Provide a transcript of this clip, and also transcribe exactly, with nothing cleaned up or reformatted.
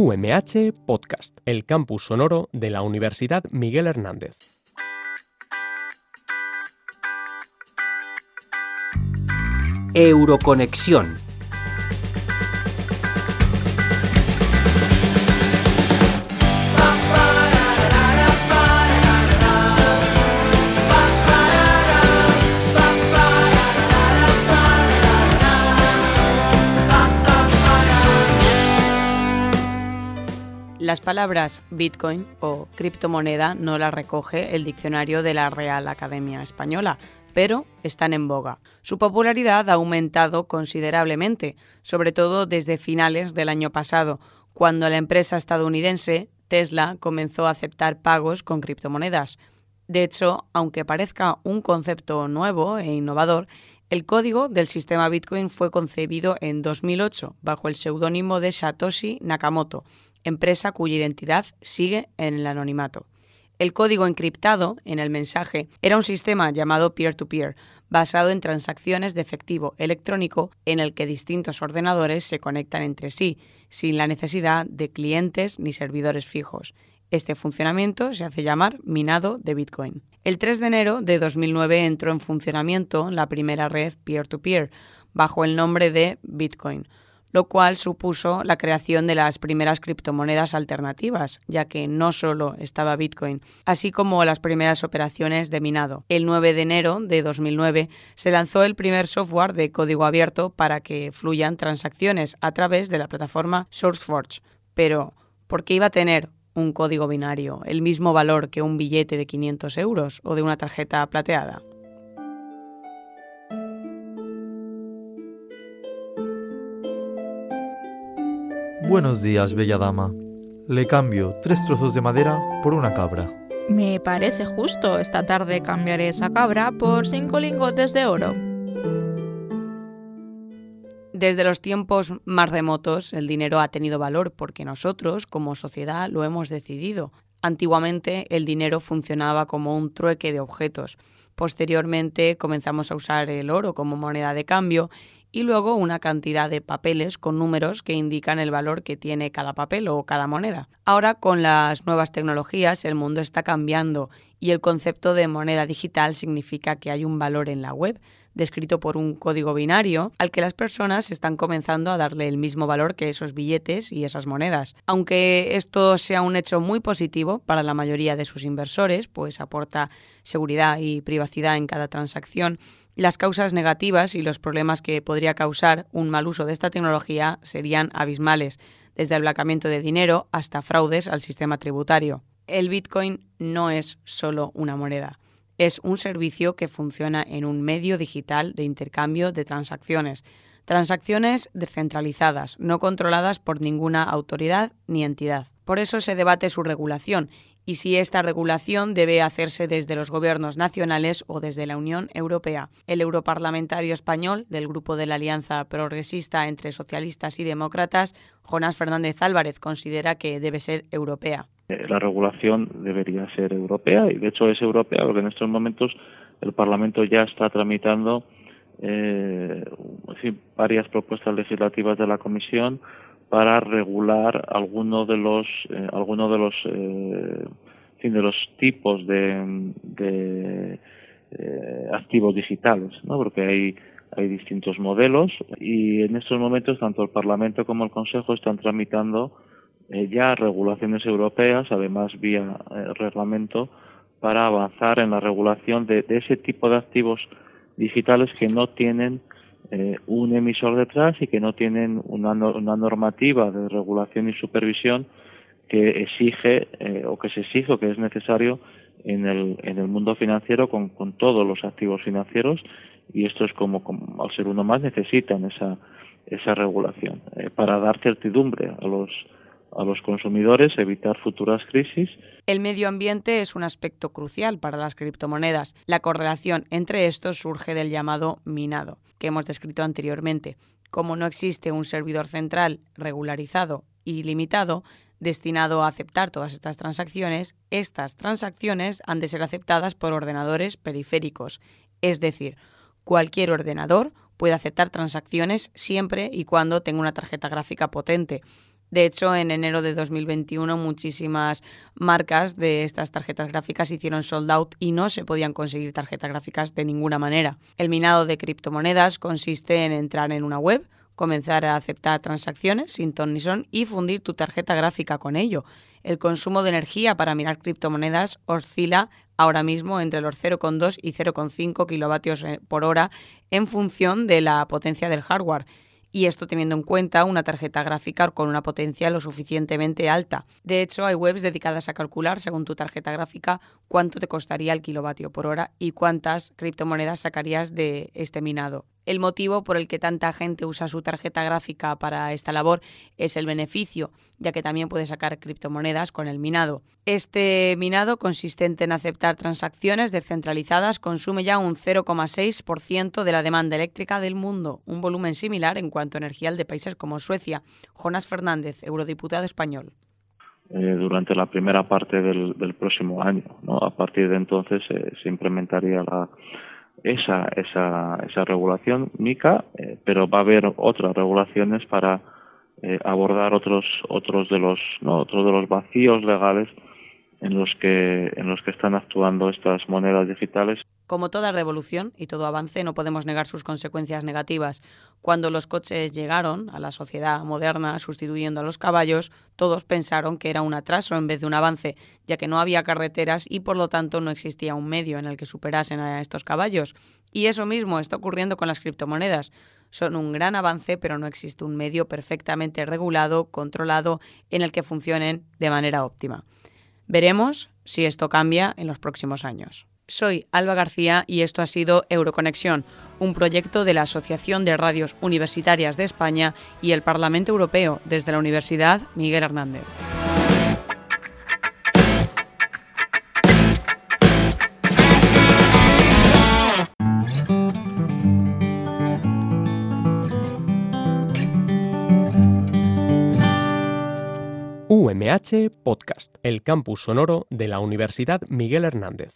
U M H Podcast, el campus sonoro de la Universidad Miguel Hernández. Euroconexión. Las palabras Bitcoin o criptomoneda no las recoge el diccionario de la Real Academia Española, pero están en boga. Su popularidad ha aumentado considerablemente, sobre todo desde finales del año pasado, cuando la empresa estadounidense Tesla comenzó a aceptar pagos con criptomonedas. De hecho, aunque parezca un concepto nuevo e innovador, el código del sistema Bitcoin fue concebido en dos mil ocho bajo el seudónimo de Satoshi Nakamoto, empresa cuya identidad sigue en el anonimato. El código encriptado en el mensaje era un sistema llamado peer-to-peer, basado en transacciones de efectivo electrónico en el que distintos ordenadores se conectan entre sí, sin la necesidad de clientes ni servidores fijos. Este funcionamiento se hace llamar minado de Bitcoin. El tres de enero de dos mil nueve entró en funcionamiento la primera red peer-to-peer, bajo el nombre de Bitcoin, lo cual supuso la creación de las primeras criptomonedas alternativas, ya que no solo estaba Bitcoin, así como las primeras operaciones de minado. El nueve de enero de dos mil nueve se lanzó el primer software de código abierto para que fluyan transacciones a través de la plataforma SourceForge. Pero, ¿por qué iba a tener un código binario el mismo valor que un billete de quinientos euros o de una tarjeta plateada? Buenos días, bella dama. Le cambio tres trozos de madera por una cabra. Me parece justo. Esta tarde cambiaré esa cabra por cinco lingotes de oro. Desde los tiempos más remotos, el dinero ha tenido valor porque nosotros, como sociedad, lo hemos decidido. Antiguamente, el dinero funcionaba como un trueque de objetos. Posteriormente, comenzamos a usar el oro como moneda de cambio y luego una cantidad de papeles con números que indican el valor que tiene cada papel o cada moneda. Ahora, con las nuevas tecnologías, el mundo está cambiando y el concepto de moneda digital significa que hay un valor en la web, descrito por un código binario, al que las personas están comenzando a darle el mismo valor que esos billetes y esas monedas. Aunque esto sea un hecho muy positivo para la mayoría de sus inversores, pues aporta seguridad y privacidad en cada transacción, las causas negativas y los problemas que podría causar un mal uso de esta tecnología serían abismales, desde el blanqueamiento de dinero hasta fraudes al sistema tributario. El Bitcoin no es solo una moneda. Es un servicio que funciona en un medio digital de intercambio de transacciones. Transacciones descentralizadas, no controladas por ninguna autoridad ni entidad. Por eso se debate su regulación y si esta regulación debe hacerse desde los gobiernos nacionales o desde la Unión Europea. El europarlamentario español del Grupo de la Alianza Progresista entre Socialistas y Demócratas, Jonás Fernández Álvarez, considera que debe ser europea. La regulación debería ser europea y de hecho es europea porque en estos momentos el Parlamento ya está tramitando eh, en fin, varias propuestas legislativas de la Comisión para regular algunos de los eh, algunos de los eh, en fin, de los tipos de, de eh, activos digitales, ¿no? Porque hay hay distintos modelos y en estos momentos tanto el Parlamento como el Consejo están tramitando Eh, ya regulaciones europeas, además vía eh, reglamento, para avanzar en la regulación de, de ese tipo de activos digitales que no tienen eh, un emisor detrás y que no tienen una, no, una normativa de regulación y supervisión que exige eh, o que se exige o que es necesario en el, en el mundo financiero con, con todos los activos financieros y esto es como, como al ser uno más necesitan esa, esa regulación eh, para dar certidumbre a los a los consumidores, evitar futuras crisis. El medio ambiente es un aspecto crucial para las criptomonedas. La correlación entre estos surge del llamado minado, que hemos descrito anteriormente. Como no existe un servidor central regularizado y limitado, destinado a aceptar todas estas transacciones, estas transacciones han de ser aceptadas por ordenadores periféricos, es decir, cualquier ordenador puede aceptar transacciones siempre y cuando tenga una tarjeta gráfica potente. De hecho, en enero de dos mil veintiuno muchísimas marcas de estas tarjetas gráficas hicieron sold out y no se podían conseguir tarjetas gráficas de ninguna manera. El minado de criptomonedas consiste en entrar en una web, comenzar a aceptar transacciones sin ton ni son y fundir tu tarjeta gráfica con ello. El consumo de energía para minar criptomonedas oscila ahora mismo entre los cero coma dos y cero coma cinco kilovatios por hora en función de la potencia del hardware. Y esto teniendo en cuenta una tarjeta gráfica con una potencia lo suficientemente alta. De hecho, hay webs dedicadas a calcular, según tu tarjeta gráfica, cuánto te costaría el kilovatio por hora y cuántas criptomonedas sacarías de este minado. El motivo por el que tanta gente usa su tarjeta gráfica para esta labor es el beneficio, ya que también puede sacar criptomonedas con el minado. Este minado, consistente en aceptar transacciones descentralizadas, consume ya un cero coma seis por ciento de la demanda eléctrica del mundo, un volumen similar en cuanto a energía al de países como Suecia. Jonás Fernández, eurodiputado español. Eh, durante la primera parte del, del próximo año, ¿no? A partir de entonces eh, se implementaría la esa esa esa regulación MiCA, eh, pero va a haber otras regulaciones para eh, abordar otros otros de los no otros de los vacíos legales en los que en los que están actuando estas monedas digitales. Como toda revolución y todo avance, no podemos negar sus consecuencias negativas. Cuando los coches llegaron a la sociedad moderna sustituyendo a los caballos, todos pensaron que era un atraso en vez de un avance, ya que no había carreteras y por lo tanto no existía un medio en el que superasen a estos caballos. Y eso mismo está ocurriendo con las criptomonedas. Son un gran avance, pero no existe un medio perfectamente regulado, controlado, en el que funcionen de manera óptima. Veremos si esto cambia en los próximos años. Soy Alba García y esto ha sido Euroconexión, un proyecto de la Asociación de Radios Universitarias de España y el Parlamento Europeo desde la Universidad Miguel Hernández. U M H Podcast, el campus sonoro de la Universidad Miguel Hernández.